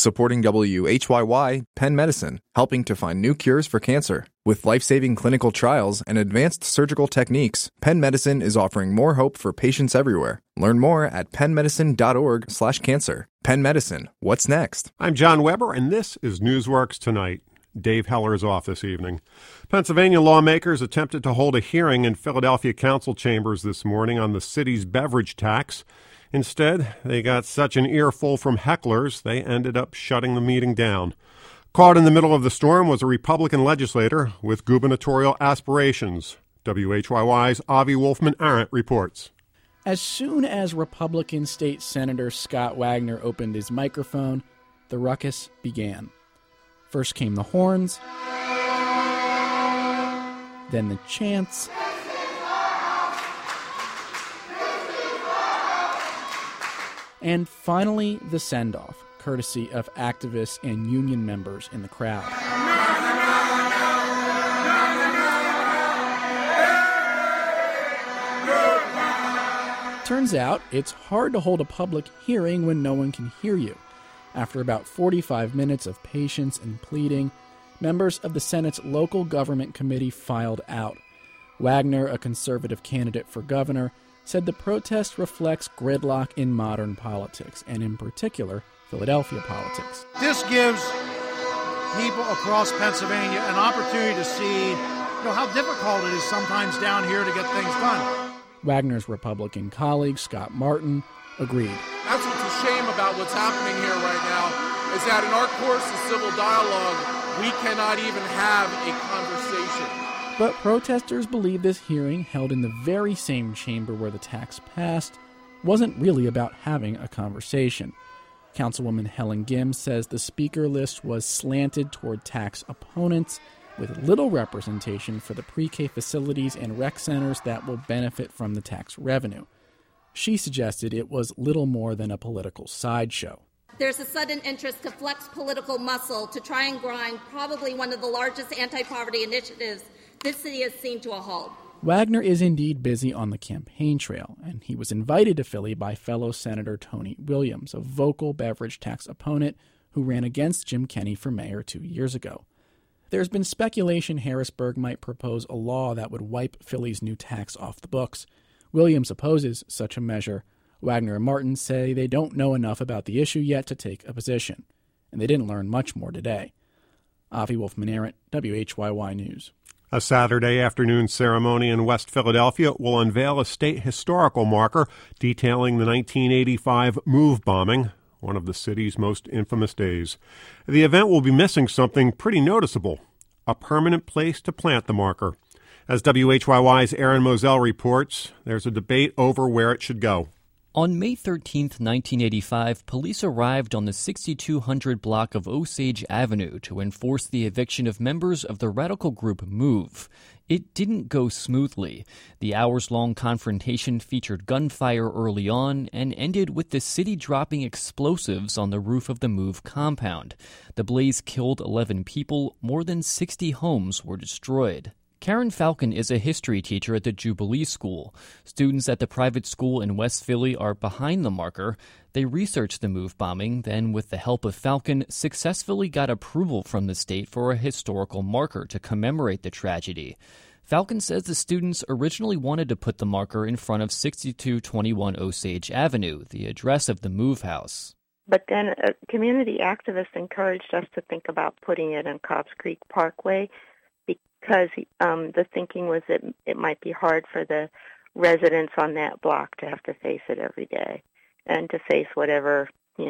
Supporting WHYY, Penn Medicine, helping to find new cures for cancer. With life-saving clinical trials and advanced surgical techniques, Penn Medicine is offering more hope for patients everywhere. Learn more at pennmedicine.org/cancer. Penn Medicine, what's next? I'm John Weber, and this is Newsworks Tonight. Dave Heller's off this evening. Pennsylvania lawmakers attempted to hold a hearing in Philadelphia council chambers this morning on the city's beverage tax. Instead, they got such an earful from hecklers, they ended up shutting the meeting down. Caught in the middle of the storm was a Republican legislator with gubernatorial aspirations. WHYY's Avi Wolfman-Arndt reports. As soon as Republican State Senator Scott Wagner opened his microphone, the ruckus began. First came the horns, then the chants, and finally the send-off, courtesy of activists and union members in the crowd. Turns out it's hard to hold a public hearing when no one can hear you. After about 45 minutes of patience and pleading, members of the Senate's local government committee filed out. Wagner, a conservative candidate for governor, said the protest reflects gridlock in modern politics, and in particular, Philadelphia politics. This gives people across Pennsylvania an opportunity to see how difficult it is sometimes down here to get things done. Wagner's Republican colleague, Scott Martin, agreed. That's what's a shame about what's happening here right now, is that in our course of civil dialogue, we cannot even have a conversation. But protesters believe this hearing, held in the very same chamber where the tax passed, wasn't really about having a conversation. Councilwoman Helen Gims says the speaker list was slanted toward tax opponents, with little representation for the pre-K facilities and rec centers that will benefit from the tax revenue. She suggested it was little more than a political sideshow. There's a sudden interest to flex political muscle to try and grind probably one of the largest anti-poverty initiatives this city has seen to a halt. Wagner is indeed busy on the campaign trail, and he was invited to Philly by fellow Senator Tony Williams, a vocal beverage tax opponent who ran against Jim Kenney for mayor 2 years ago. There's been speculation Harrisburg might propose a law that would wipe Philly's new tax off the books. Williams opposes such a measure. Wagner and Martin say they don't know enough about the issue yet to take a position, and they didn't learn much more today. Avi Wolfman-Arndt, WHYY News. A Saturday afternoon ceremony in West Philadelphia will unveil a state historical marker detailing the 1985 MOVE bombing, one of the city's most infamous days. The event will be missing something pretty noticeable, a permanent place to plant the marker. As WHYY's Aaron Moselle reports, there's a debate over where it should go. On May 13, 1985, police arrived on the 6200 block of Osage Avenue to enforce the eviction of members of the radical group MOVE. It didn't go smoothly. The hours-long confrontation featured gunfire early on and ended with the city dropping explosives on the roof of the MOVE compound. The blaze killed 11 people. More than 60 homes were destroyed. Karen Falcon is a history teacher at the Jubilee School. Students at the private school in West Philly are behind the marker. They researched the MOVE bombing, then with the help of Falcon, successfully got approval from the state for a historical marker to commemorate the tragedy. Falcon says the students originally wanted to put the marker in front of 6221 Osage Avenue, the address of the MOVE house. But then a community activist encouraged us to think about putting it in Cobbs Creek Parkway, because the thinking was that it might be hard for the residents on that block to have to face it every day and to face whatever,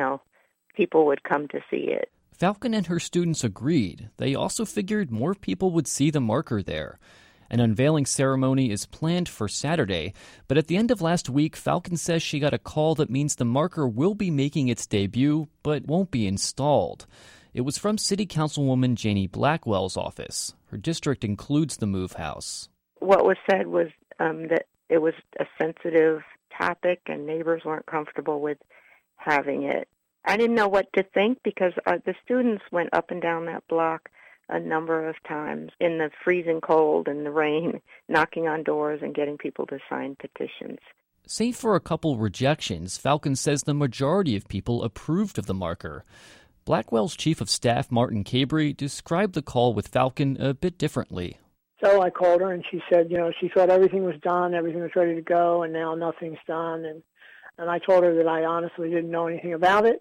people would come to see it. Falcon and her students agreed. They also figured more people would see the marker there. An unveiling ceremony is planned for Saturday, but at the end of last week, Falcon says she got a call that means the marker will be making its debut, but won't be installed. It was from City Councilwoman Janie Blackwell's office. Her district includes the MOVE house. What was said was that it was a sensitive topic and neighbors weren't comfortable with having it. I didn't know what to think because the students went up and down that block a number of times in the freezing cold and the rain, knocking on doors and getting people to sign petitions. Save for a couple rejections, Falcon says the majority of people approved of the marker. Blackwell's Chief of Staff, Martin Cabry, described the call with Falcon a bit differently. So I called her, and she said, she thought everything was done, everything was ready to go, and now nothing's done. And I told her that I honestly didn't know anything about it,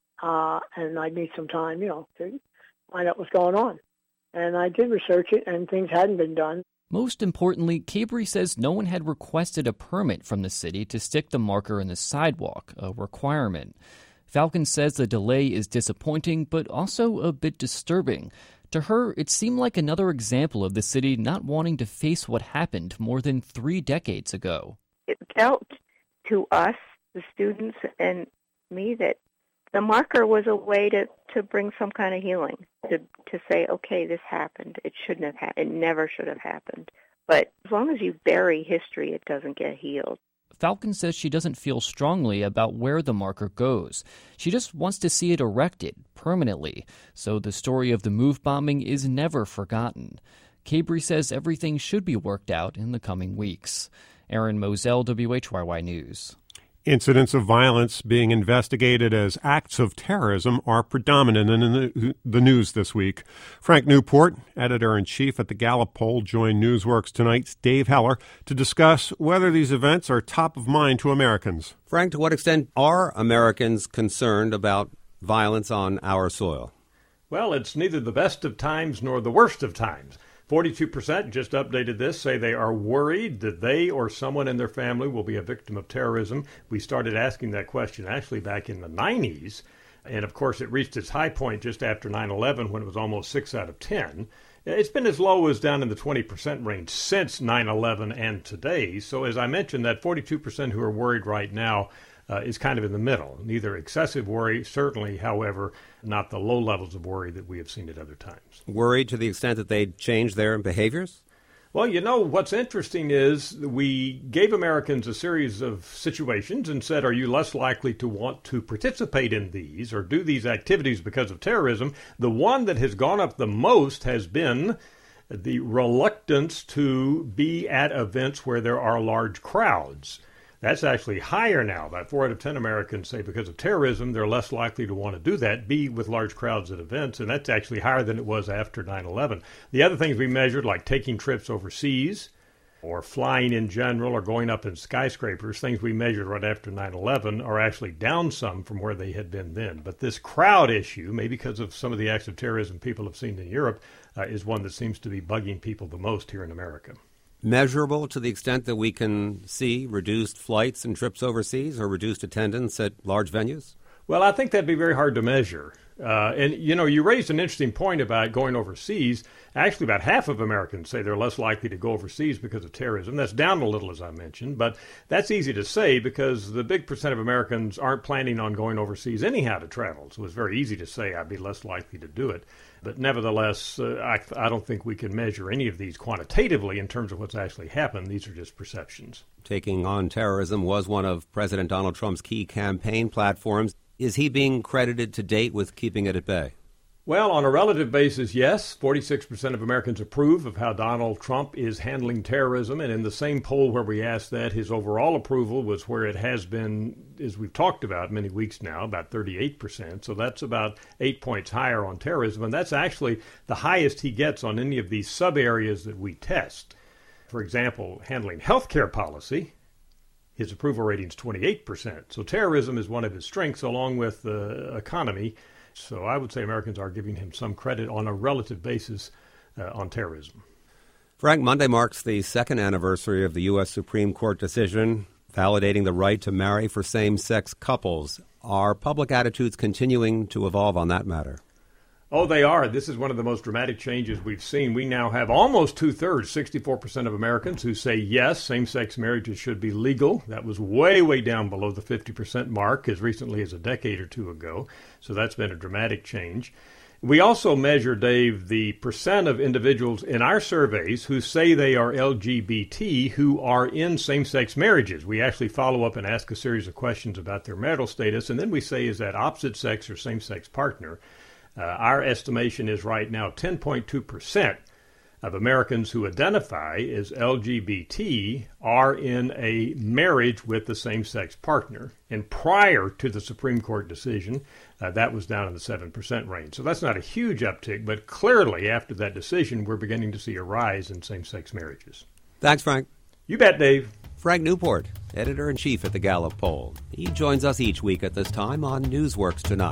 and I'd need some time, to find out what's going on. And I did research it, and things hadn't been done. Most importantly, Cabry says no one had requested a permit from the city to stick the marker in the sidewalk, a requirement. Falcon says the delay is disappointing, but also a bit disturbing. To her, it seemed like another example of the city not wanting to face what happened more than 3 decades ago. It felt to us, the students and me, that the marker was a way to bring some kind of healing, to say, okay, this happened. It shouldn't have happened. It never should have happened. But as long as you bury history, it doesn't get healed. Falcon says she doesn't feel strongly about where the marker goes. She just wants to see it erected permanently, so the story of the MOVE bombing is never forgotten. Cabry says everything should be worked out in the coming weeks. Aaron Moselle, WHYY News. Incidents of violence being investigated as acts of terrorism are predominant in the news this week. Frank Newport, editor-in-chief at the Gallup poll, joined Newsworks Tonight's Dave Heller to discuss whether these events are top of mind to Americans. Frank, to what extent are Americans concerned about violence on our soil? Well, it's neither the best of times nor the worst of times. 42%, just updated this, say they are worried that they or someone in their family will be a victim of terrorism. We started asking that question actually back in the 90s. And, of course, it reached its high point just after 9/11 when it was almost 6 out of 10. It's been as low as down in the 20% range since 9/11 and today. So, as I mentioned, that 42% who are worried right now is kind of in the middle. Neither excessive worry, certainly, however, not the low levels of worry that we have seen at other times. Worried to the extent that they'd change their behaviors? Well, what's interesting is we gave Americans a series of situations and said, are you less likely to want to participate in these or do these activities because of terrorism? The one that has gone up the most has been the reluctance to be at events where there are large crowds. That's actually higher now. About 4 out of 10 Americans say because of terrorism, they're less likely to want to do that, be with large crowds at events, and that's actually higher than it was after 9/11. The other things we measured, like taking trips overseas or flying in general or going up in skyscrapers, things we measured right after 9/11 are actually down some from where they had been then. But this crowd issue, maybe because of some of the acts of terrorism people have seen in Europe, is one that seems to be bugging people the most here in America. Measurable to the extent that we can see reduced flights and trips overseas or reduced attendance at large venues? Well, I think that'd be very hard to measure. And you raised an interesting point about going overseas. Actually, about half of Americans say they're less likely to go overseas because of terrorism. That's down a little, as I mentioned, but that's easy to say because the big percent of Americans aren't planning on going overseas anyhow to travel. So it's very easy to say I'd be less likely to do it. But nevertheless, I don't think we can measure any of these quantitatively in terms of what's actually happened. These are just perceptions. Taking on terrorism was one of President Donald Trump's key campaign platforms. Is he being credited to date with keeping it at bay? Well, on a relative basis, yes. 46% of Americans approve of how Donald Trump is handling terrorism. And in the same poll where we asked that, his overall approval was where it has been, as we've talked about many weeks now, about 38%. So that's about 8 points higher on terrorism. And that's actually the highest he gets on any of these sub-areas that we test. For example, handling healthcare policy, his approval rating is 28%. So terrorism is one of his strengths along with the economy. So I would say Americans are giving him some credit on a relative basis on terrorism. Frank, Monday marks the second anniversary of the U.S. Supreme Court decision validating the right to marry for same-sex couples. Are public attitudes continuing to evolve on that matter? Oh, they are. This is one of the most dramatic changes we've seen. We now have almost two-thirds, 64% of Americans who say yes, same-sex marriages should be legal. That was way, way down below the 50% mark as recently as a decade or two ago. So that's been a dramatic change. We also measure, Dave, the percent of individuals in our surveys who say they are LGBT who are in same-sex marriages. We actually follow up and ask a series of questions about their marital status, and then we say, is that opposite sex or same-sex partner? Our estimation is right now 10.2% of Americans who identify as LGBT are in a marriage with the same-sex partner. And prior to the Supreme Court decision, that was down in the 7% range. So that's not a huge uptick, but clearly after that decision, we're beginning to see a rise in same-sex marriages. Thanks, Frank. You bet, Dave. Frank Newport, editor-in-chief at the Gallup Poll. He joins us each week at this time on Newsworks Tonight.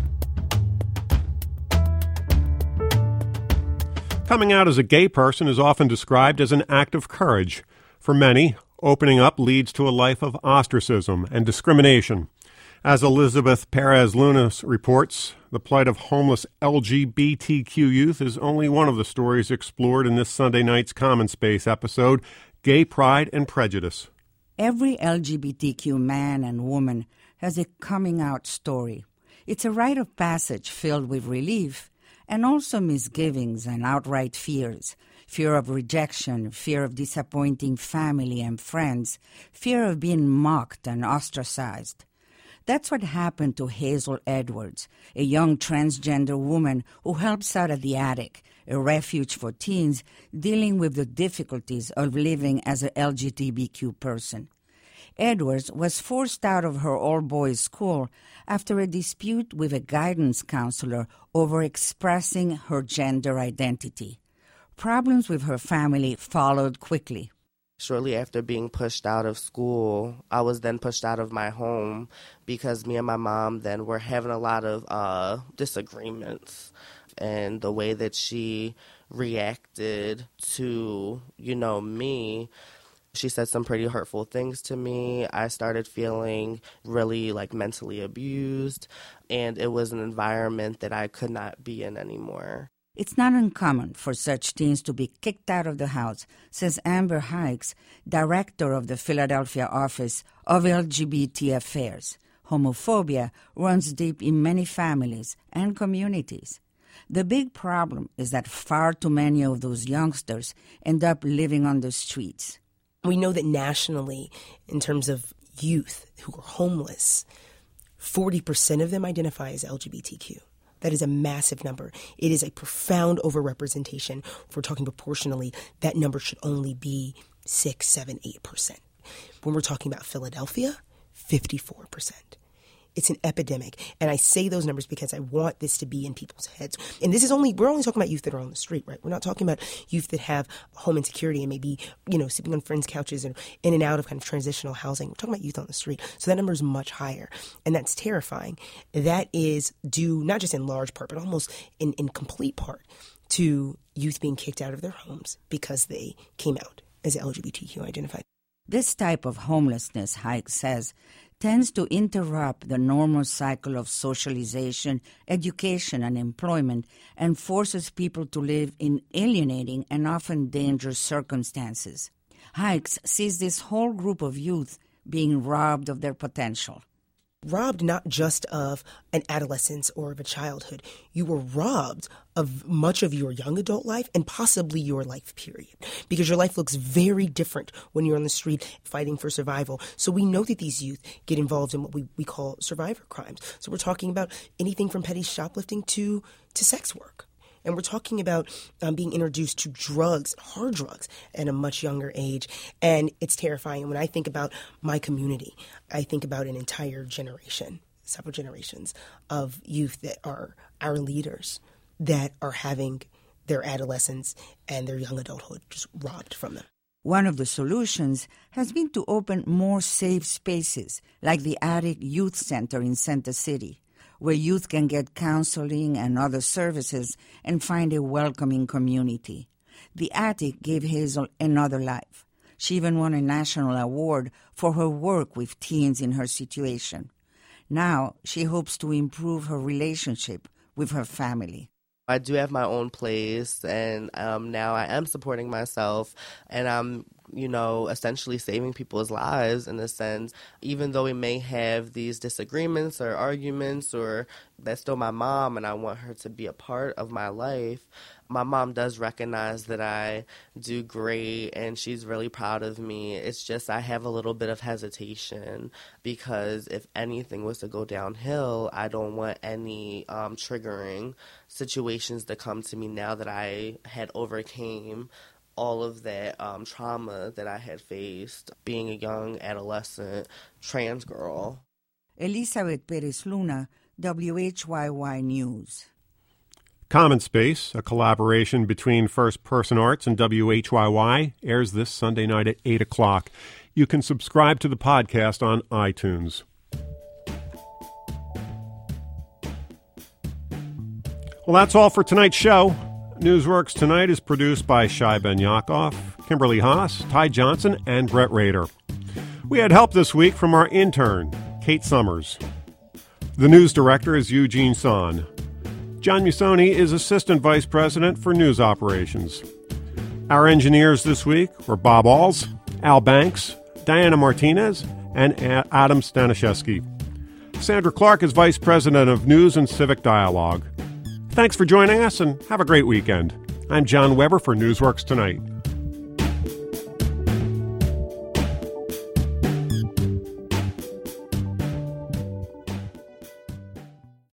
Coming out as a gay person is often described as an act of courage. For many, opening up leads to a life of ostracism and discrimination. As Elizabeth Perez-Lunas reports, the plight of homeless LGBTQ youth is only one of the stories explored in this Sunday night's Common Space episode, Gay Pride and Prejudice. Every LGBTQ man and woman has a coming out story. It's a rite of passage filled with relief and also misgivings and outright fears. Fear of rejection, fear of disappointing family and friends, fear of being mocked and ostracized. That's what happened to Hazel Edwards, a young transgender woman who helps out at the Attic, a refuge for teens dealing with the difficulties of living as an LGBTQ person. Edwards was forced out of her all-boys school after a dispute with a guidance counselor over expressing her gender identity. Problems with her family followed quickly. Shortly after being pushed out of school, I was then pushed out of my home because me and my mom then were having a lot of disagreements. And the way that she reacted to, me, she said some pretty hurtful things to me. I started feeling really mentally abused, and it was an environment that I could not be in anymore. It's not uncommon for such teens to be kicked out of the house, says Amber Hikes, director of the Philadelphia office of LGBT Affairs. Homophobia runs deep in many families and communities. The big problem is that far too many of those youngsters end up living on the streets. We know that nationally, in terms of youth who are homeless, 40% of them identify as LGBTQ. That is a massive number. It is a profound overrepresentation. If we're talking proportionally, that number should only be 6, 7, 8%. When we're talking about Philadelphia, 54%. It's an epidemic. And I say those numbers because I want this to be in people's heads. And we're only talking about youth that are on the street, right? We're not talking about youth that have home insecurity and maybe, sleeping on friends' couches and in and out of kind of transitional housing. We're talking about youth on the street. So that number is much higher. And that's terrifying. That is due not just in large part, but almost in complete part to youth being kicked out of their homes because they came out as LGBTQ identified. This type of homelessness, Hike says, tends to interrupt the normal cycle of socialization, education, and employment, and forces people to live in alienating and often dangerous circumstances. Hikes sees this whole group of youth being robbed of their potential. Robbed not just of an adolescence or of a childhood. You were robbed of much of your young adult life and possibly your life period, because your life looks very different when you're on the street fighting for survival. So we know that these youth get involved in what we call survivor crimes. So we're talking about anything from petty shoplifting to sex work. And we're talking about being introduced to drugs, hard drugs, at a much younger age. And it's terrifying. And when I think about my community, I think about an entire generation, several generations of youth that are our leaders that are having their adolescence and their young adulthood just robbed from them. One of the solutions has been to open more safe spaces, like the Attic Youth Center in Center City, where youth can get counseling and other services and find a welcoming community. The Attic gave Hazel another life. She even won a national award for her work with teens in her situation. Now she hopes to improve her relationship with her family. I do have my own place, and now I am supporting myself, and I'm essentially saving people's lives in a sense. Even though we may have these disagreements or arguments, or that's still my mom and I want her to be a part of my life. My mom does recognize that I do great and she's really proud of me. It's just I have a little bit of hesitation because if anything was to go downhill, I don't want any triggering situations to come to me now that I had overcame all of that trauma that I had faced being a young adolescent trans girl. Elizabeth Perez Luna, WHYY News. Common Space, a collaboration between First Person Arts and WHYY, airs this Sunday night at 8 o'clock. You can subscribe to the podcast on iTunes. Well, that's all for tonight's show. Newsworks Tonight is produced by Shai Ben Yaakov, Kimberly Haas, Ty Johnson, and Brett Rader. We had help this week from our intern, Kate Summers. The news director is Eugene Son. John Musoni is Assistant Vice President for News Operations. Our engineers this week were Bob Alls, Al Banks, Diana Martinez, and Adam Staniszewski. Sandra Clark is Vice President of News and Civic Dialogue. Thanks for joining us and have a great weekend. I'm John Weber for Newsworks Tonight.